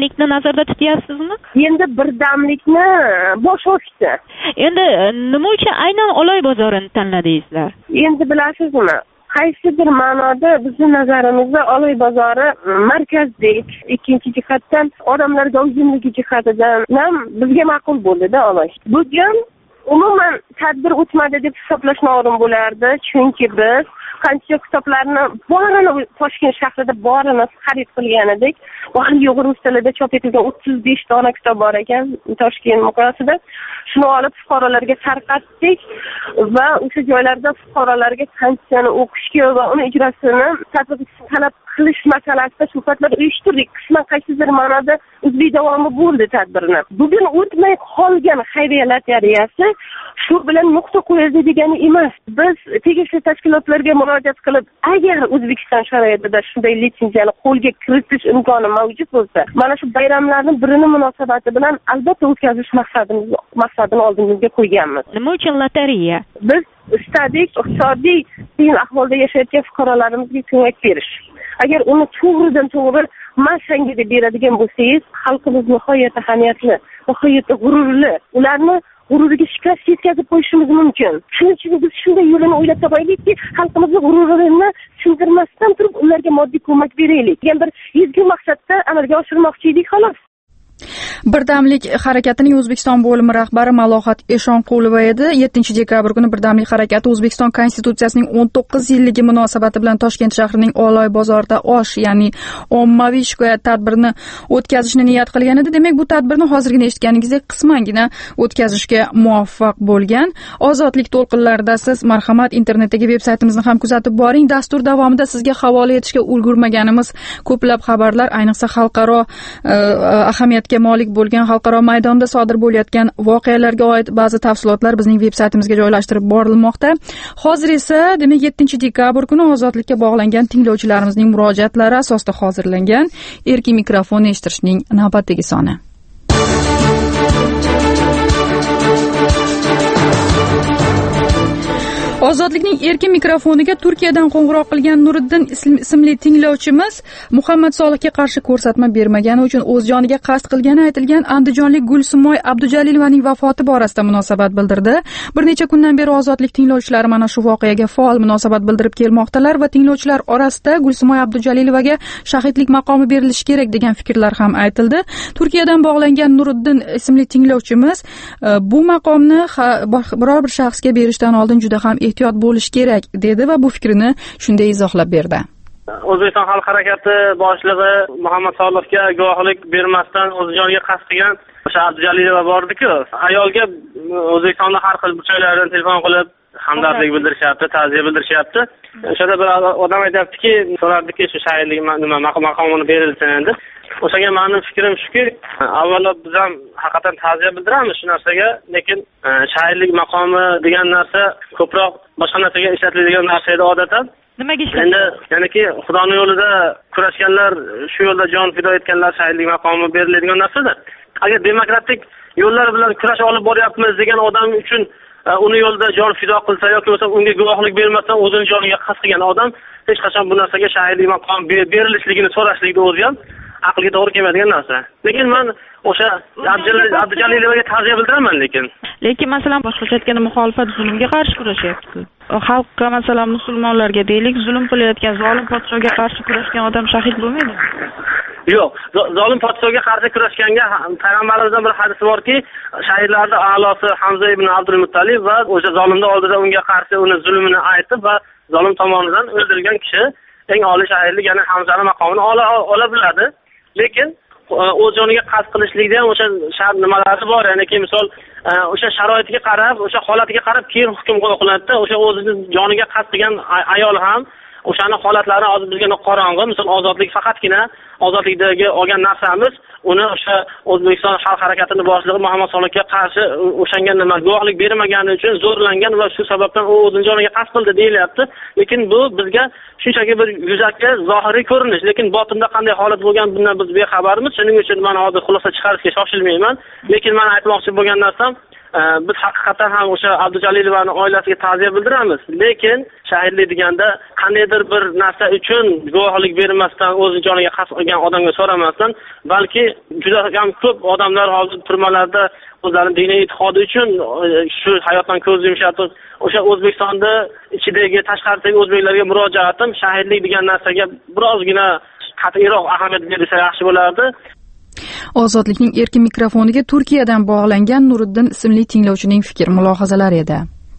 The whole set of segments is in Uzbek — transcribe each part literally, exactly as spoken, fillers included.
birdamlikni nazarda tutyapsizmi? Endi birdamlikni bosh ochdi. Endi nima uchun aynan Oloy bozorini tanladingizlar? Endi bilasizmi, qaysidir ma'noda bizning nazarimizda Oloy bozori markazdek, ikkinchi jihatdan odamlarga ozginligi jihatidan ham bizga ma'qul bo'ldi-da Oloy. Bugun umuman tadbir o'tmadi deb hisoblashni o'rin bo'lardi, chunki biz qancha kitoblarni borini Toshkent shahrida borini xarid qilgan edik. Uyg'ur rus tilida chop etilgan o'ttiz besh dona kitob bor ekan Toshkent miqyosida. Shuni olib fuqarolarga tarqatdik va o'sha joylarda fuqarolarga qanchani o'qishga va uni ijrosini tatbiq talab qilish masalasida suhbatlar uyushtirdik. Qisman qaysidir ma'noda o'zbek davomi bo'ldi tadbirni. Bugun o'tmay qolgan xayriya lotereyasi shu bilan nuqta qo'yildi degani emas. Biz tegishli tashkilotlarga murojaat qilib, agar O'zbekiston sharoitida shunday litsenziyani qo'lga kiritish imkoni mavjud bo'lsa, mana shu bayramlarning birini munosabati bilan albatta o'tkazish maqsadimiz maqsadini oldimizga qo'yganmiz. Nima uchun lotereya? Biz istadik iqtisodiy qiyin ahvolda yashayotgan fuqarolarimizga ko'mak berish. Agar uni to'g'ridan to'g'ri masanga deb beradigan bo'lsangiz, xalqimiz nihoyat ahamiyatli, nihoyat g'ururli. Ularni g'ururiga shikast yetkazib qo'yishimiz mumkin. Shuning uchun biz shunday yo'lini o'ylab topaylikki, xalqimizni g'ururini sindirmasdan turib, ularga moddiy ko'mak beraylik. degan bir ezgu maqsadda amalga oshirmoqchi edik xolos. Birdamlik harakatining O'zbekiston bo'limi rahbari Malohat Eshonqulova edi. yettinchi dekabr kuni Birdamlik harakati O'zbekiston Konstitutsiyasining o'n to'qqiz yilligi munosabati bilan Toshkent shahrining Oloy bozorida osh, ya'ni ommaviy shikoyat tadbirini o'tkazishni niyat qilgan edi. Demak, bu tadbirni hozirgina eshitganingizdek qismangina o'tkazishga muvaffaq bo'lgan. Ozodlik to'lqinlarida siz marhamat internetdagi veb-saytimizni ham kuzatib boring. Dastur davomida sizga havola etishga ulgurmaganimiz ko'plab xabarlar, ayniqsa xalqaro ahamiyatga molik bo'lgan xalqaro maydonda sodir bo'layotgan voqealarga oid ba'zi tafsilotlar bizning veb-saytimizga joylashtirib borilmoqda. Hozir esa, demak, yettinchi dekabr kuni ozodlikka bog'langan tinglovchilarimizning murojaatlari asosida hozirlangan erkin mikrofonni eshittirishning navbatdagi soni. Ozodlikning erkin mikrofoniga Turkiyadan qo'ng'iroq qilgan Nuriddin ismli tinglovchimiz Muhammad Solihga qarshi ko'rsatma bermagani uchun o'z joniga qasd qilgani aytilgan andijonlik Gulsumoy Abdujalilovaning vafoti borasida munosabat bildirdi. Bir necha kundan beri ozodlik tinglovchilari mana shu voqeaga faol munosabat bildirib kelmoqdalar va tinglovchilar orasida Gulsumoy Abdujalilovaga shahidlik maqomi berilishi kerak degan fikrlar ham aytildi. Turkiyadan bog'langan Nuriddin ismli tinglovchimiz bu maqomni biror bir shaxsga berishdan oldin juda ham ehtiyot bo'lish kerak dedi va bu fikrini shunday izohlab berdi. O'zbekiston xalq harakati boshlig'i Muhammad Solihga guvohlik bermasdan o'z joniga qasd qilgan o'sha Abdujalilova bordi-ku, ayolga O'zbekistonda har xil burchaklardan telefon qilib hamdardlik bildirishyapti, ta'ziya bildirishyapti. O'shada bir odam aytibdiki, so'rardiki, shu shahidlik nima maqomini berilsin endi. O'shaga mening fikrim shuki, avvalo biz ham haqiqatan ta'ziya bildiramiz shu narsaga, lekin shahidlik maqomi degan narsa ko'proq boshqa narsaga ishlatiladigan narsa edi odatdan. Nimaga ishlatiladi? Endi, ya'niki Xudoning yo'lida kurashganlar, shu yo'lda jon fido etganlar shahidlik maqomi beriladigan narsadir. Agar demokratik yo'llar bilan kurash olib boryapmiz degan odam uchun uni yo'lda jon fido qilsa yoki bo'lsa unga guvohlik bermasdan o'zini joniga qasd qilgan odam hech qachon bu narsaga shahidlik maqomi berilishligini so'rashlikni o'zi ham aqlga to'g'ri kelmaydigan narsa. Lekin men o'sha Abdujalilovaga ta'ziya bildiraman, lekin lekin masalan boshqacha aytganda muxolifat zulmga qarshi kurashyapti. Xalqqa, masalan musulmonlarga deylik, zulm qilayotgan zolim podshohga qarshi kurashgan odam shahid bo'lmaydi. Yo'q, zolim podshohga qarshi kurashganga payg'ambarimizdan bir hadis borki, shahidlarning a'losi Hamza ibn Abdul Muttalib va o'sha zolimning oldida unga qarshi uni zulmini aytib va zolim tomonidan o'ldirilgan kishi eng oliy shahidlik, ya'ni Hamzaning maqomini ola ola biladi. Lekin o'z joniga qasd qilishlikda ham o'sha shart nimalari bor, ya'ni misol o'sha sharoitiga qarab, o'sha holatiga qarab keyin hukm qilinadi. O'sha o'zining joniga qasd qilgan ayol ham o'shani holatlari hozir bizga qorong'i. Misol ozodlik faqatgina ozodlikdagi olgan narsamiz uni o'sha O'zbekiston xalq harakatining boshlig'i Muhammad Solihga qarshi o'shanga nima guvohlik bermagani uchun zo'rlangan va shu sababdan u o'zining joniga qasd qildi deyilyapti. Lekin bu bizga shunchaki bir yuzaki zohiriy ko'rinish, lekin botinda qanday holat bo'lgan bundan biz bexabarmiz. Shuning uchun men hozir xulosa chiqarishga shoshilmayman. Lekin men aytmoqchi bo'lgan narsam, biz haqiqatan ham o'sha Abdujalilovaning oilasiga ta'ziya bildiramiz, lekin shahidlik deganda qandaydir bir narsa uchun guvohlik bermasdan, o'z joniga qasd qilgan odamga so'ramasdan, balki juda ham ko'p odamlar hozir turmalarda o'zlarining diniy e'tiqodi uchun shu hayotdan ko'z yumshatib, o'sha O'zbekistonda ichidagi, tashqaridagi o'zbeklarga murojaatim shahidlik degan narsaga birozgina qat'iyroq ahamiyat berilsa yaxshi bo'lardi. Ozodlikning erkin mikrofoniga Turkiyadan bog'langan Nuriddin ismli tinglovchining fikr mulohazalari edi.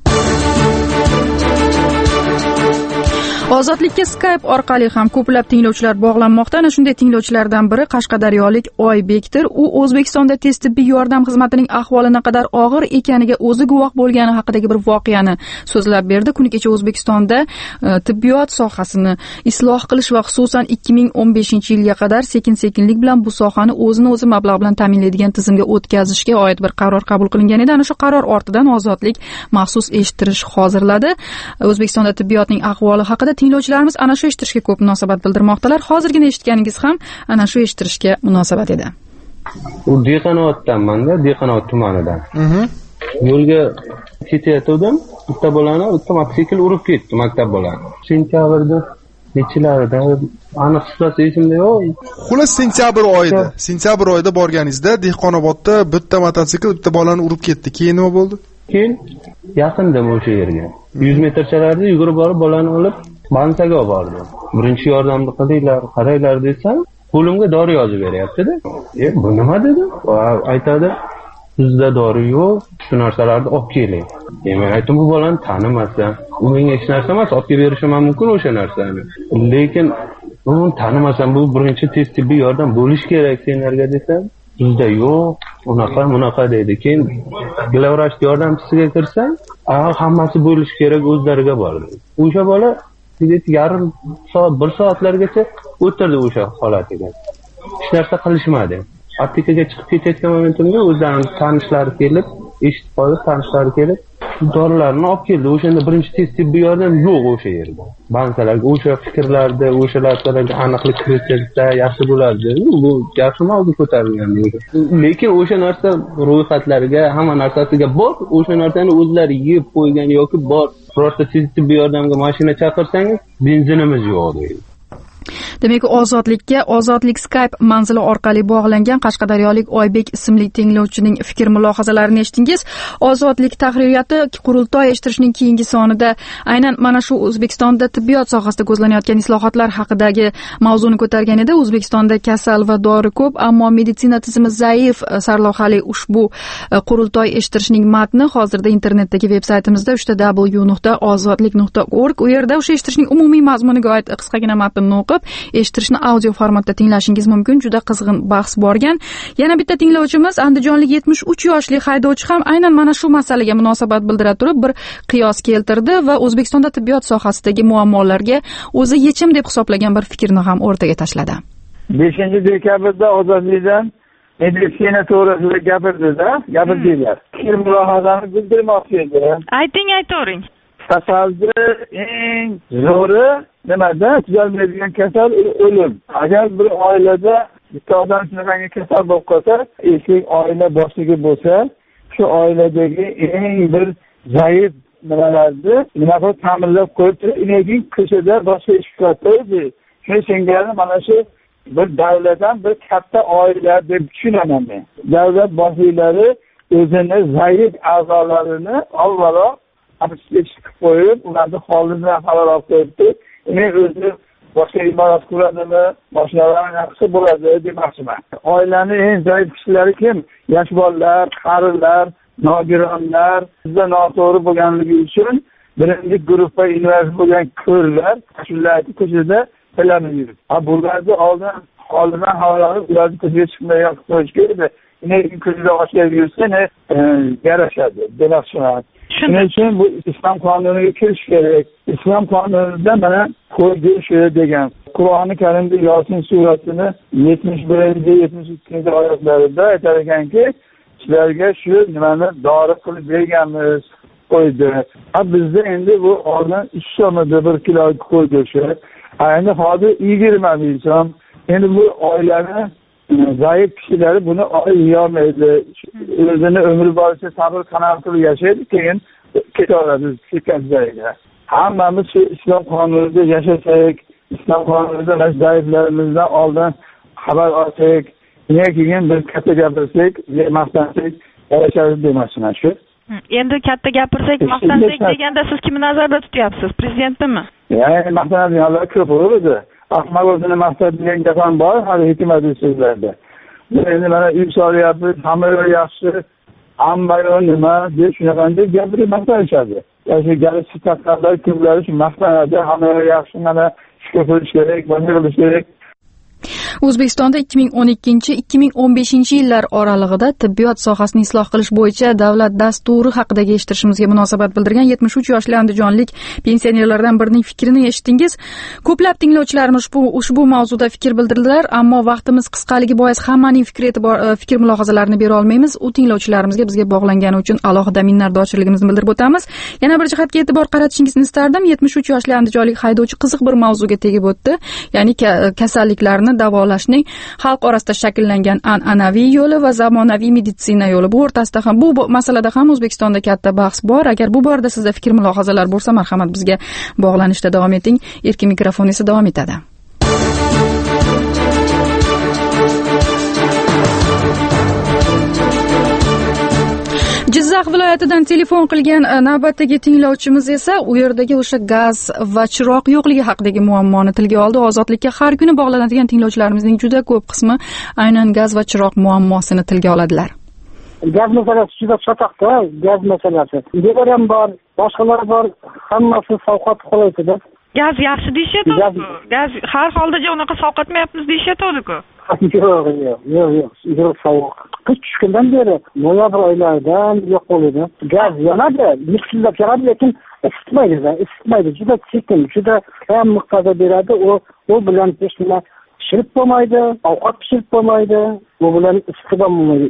Ozodlikka Skype orqali ham ko'plab tinglovchilar bog'lanmoqda. Ana shunday tinglovchilardan biri Qashqadaryolik Oybekdir. U O'zbekistonda tez tibbiy yordam xizmatining ahvoli naqadar og'ir ekaniga o'zi guvoh bo'lgani haqidagi bir voqeani so'zlab berdi. Kuni kecha O'zbekistonda tibbiyot sohasini isloh qilish va xususan ikki ming o'n beshinchi yilga qadar sekin-sekinlik bilan bu sohani o'zini o'zi mablag' bilan ta'minlaydigan tizimga o'tkazishga oid bir qaror qabul qilingan edi. Ana shu qaror ortidan Ozodlik maxsus eshittirish hozirladi. O'zbekistonda tibbiyotning ahvoli haqida tinglovchilarimiz ana shu eshittirishga ko'p munosabat bildirmoqdalar. Hozirgina eshitganingiz ham ana shu eshittirishga munosabat edi. U Dehqonoboddanman-da, Dehqonobod tumanidan. Yo'lga ketayotgandim, bitta bolani bitta mototsikl urib ketdi, maktab bolani. Sentyabrda nechilarida aniq sifati esimda yo'q. Xullas sentyabr oyida, sentyabr oyida borganingizda Dehqonobodda bitta mototsikl bitta bolani urib ketdi. Keyin nima bo'ldi? Keyin yaqindim o'sha yerga. yuz metrchalarda yugurib borib bolani olib bansaga olib bordim. Birinchi yordamni qilinglar, qaranglar desam, qo'limga dori yozib beryapti-da. E, bu nima dedim? Aytadi, bizda dori yo'q, shu narsalarni olib keling. E, men aytdim, bu bolani tanimasam, u menga hech narsa emas, olib berishim mumkin o'sha narsani. Lekin uni tanimasam, bu birinchi tez tibbiy yordam bo'lish kerak senlarga desam, bizda yo'q, unaqa, bunaqa deydi. Keyin glavvrach yordamchisiga kirsam, hammasi bo'lish kerak, o'zlariga bordi. O'sha bola yarim soat, bir soatlargacha o'tirdi o'sha holatiga. Hech narsa qilishmadi. Aptekaga chiqib ketayotgan momentimda o'zlarining tanishlari kelib, eshitib qolib, tanishlari kelib, dorilarni olib keldi. O'shanda birinchi tez tibbiy yordam yo'q o'sha yerda. Bansalarga o'sha fikrlarda, o'sha narsalarga aniqlik kiritsa yaxshi bo'lardi. Bu yaxshi mavzu ko'tarilgan edi. Lekin o'sha narsa ro'yxatlarga, hamma narsasiga bor, o'sha narsani o'zlari yeb qo'ygan yoki bor. Birorta tez tibbiy yordamga mashina chaqirsangiz, benzinimiz yo'q deydi. Demak, Ozodlikka Ozodlik Skype manzili orqali bog'langan Qashqadaryolik Oybek ismli tinglovchining fikr mulohazalarini eshitdingiz. Ozodlik tahririyati qurultoy eshittirishning keyingi sonida aynan mana shu O'zbekistonda tibbiyot sohasida ko'zlanayotgan islohotlar haqidagi mavzuni ko'targan edi. O'zbekistonda kasal va dori ko'p, ammo meditsina tizimi zaif sarlavhali ushbu qurultoy eshittirishning matni hozirda internetdagi veb-saytimizda uch w nuqta ozodlik nuqta org. U yerda o'sha eshittirishning umumiy mazmuniga oid qisqagina matnni o'qib eshittirishni audio formatda tinglashingiz mumkin. Juda qizg'in bahs borgan. Yana bitta tinglovchimiz, andijonlik yetmish uch yoshli haydovchi ham aynan mana shu masalaga munosabat bildira turib bir qiyos keltirdi va O'zbekistonda tibbiyot sohasidagi muammolarga o'zi yechim deb hisoblagan bir fikrni ham o'rtaga tashladi. beshinchi dekabrda Ozodlikdan meditsina to'g'risida gapirdida, gapirdinglar. Fikr mulohazani bildirmoqchi edim. Ayting, aytavering. Kasalda eng zo'ri nimada? Tuzalmaydigan kasal o'lim. Agar bir oilada bitta odam shunaqangi kasal bo'lib qolsa, erkak oila boshlig'i bo'lsa, shu oiladagi eng bir zaif nimalarni nima qilib ta'minlab qo'yib turib, lekin ko'chada boshqa ish qilyapti. Shuning singari mana shu bir davlatdan bir katta oila deb tushunaman men. Davlat boshliqlari o'zini zaif a'zolarini avvalo hibsga chiqib qo'yib, ularni holidan xabar olib qo'yibdi. Men o'zi boshqa imorat quradimi, mashinalarni yaxshi bo'ladi demoqchiman. Oilaning eng zaif kishilari kim? Yosh bolalar, qarilar, nogironlar, bizda noto'g'ri bo'lganligi uchun birinchi guruhga invaliz bo'lgan ko'rlar, shularni ko'chada bilaman yurib. Ha, bularni oldin holidan xabar olib, ularni ko'chaga chiqmay yoqib qo'yish kerak. Lekin ko'chada ochib yursa, ne yarashadi demoqchiman. Shuning uchun bu islom qonuniga kirish kerak. Islom qonunida mana qo'y go'shti degan Qur'oni Karimda Yosin surasini yetmish birinchi yetmish ikkinchi oyatlarida aytar ekanki, sizlarga shu nimani dori qilib berganmiz qo'ydi. Ha, bizda endi bu oldin uch so'mda bir kilo qo'y go'shti. Endi hozir yigirma ming so'm. Endi bu oilani zaif kishilar buni yeyolmaydi. O'zini umri boricha sabr qanoat qilib yashaydi, keyin ketaveradi ketgan joyiga. Hammamiz shu islom qonunida yashasak, islom qonunida mana zaiflarimizdan oldin xabar olsak, keyin biz katta gapirsak, maqtansak, yarashadi demoqchiman shu. Endi katta gapirsak, maqtansak deganda siz kimni nazarda tutyapsiz? Prezidentnimi? Ya'ni maqtanadiganlar ko'p bo'ladi. Ahmoq o'zini maqtad degan gap ham bor, hali hikmatli so'zlarda. Endi mana uy solyapmiz, hamma yaxshi, hamma nima deb shunaqanday gapirib maqtanishadi. Yoki galib sifatlar kimlar shu maqtanadi, hamma yaxshi, mana shukur qilish kerak, bunday qilish kerak. O'zbekistonda ikki ming o'n ikkinchi ikki ming o'n beshinchi yillar oralig'ida tibbiyot sohasini isloh qilish bo'yicha davlat dasturi haqidagi eshittirishimizga munosabat bildirgan yetmish uch yoshli andijonlik pensionerlardan birining fikrini eshitdingiz. Ko'plab tinglovchilarimiz ushbu ushbu mavzuda fikr bildirdilar, ammo vaqtimiz qisqaligi bois hammaning fikr e'tibor fikr mulohazalarini bera olmaymiz. U tinglovchilarimizga bizga bog'langani uchun alohida minnatdorchiligimizni bildirib o'tamiz. Yana bir jihatga e'tibor qaratishingizni istardim. yetmish uch yoshli andijonlik haydovchi qiziq bir mavzuga tegib o'tdi. Ya'ni kasalliklarni davolashning xalq orasida shakllangan an'anaviy yo'li va zamonaviy meditsina yo'li. Bu o'rtasida ham, bu masalada ham O'zbekistonda katta bahs bor. Agar bu borada sizda fikr mulohazalar bo'lsa, marhamat bizga bog'lanishda davom eting. Erkin mikrofon esa davom etadi. Jizzax viloyatidan telefon qilgan navbatdagi tinglovchimiz esa u yerdagi o'sha gaz va chiroq yo'qligi haqidagi muammoni tilga oldi. Ozodlikka har kuni bog'lanadigan tinglovchilarimizning juda ko'p qismi aynan gaz va chiroq muammosini tilga oladilar. Gaz masalasi juda chatoqda, gaz masalasi. Devar ham bor, boshqalar bor, hammasi sovqat qo'yadi-da. Gaz yaxshi deyishyapti-ku. Gaz har holda unaqa sovqatmayapmiz deyishyapti-ku. Yo'q, yo'q, yo'q, yo'q, sovuq. Qish tushgandan beri noyabr oylaridan yo'q bo'ldi. Gaz yonadi, miqdorda keladi, lekin isitmaydi, isitmaydi. Juda sekin, juda kam miqdorda beradi. U u bilan hech nima pishirib bo'lmaydi, ovqat pishirib bo'lmaydi, u bilan isitib bo'lmaydi.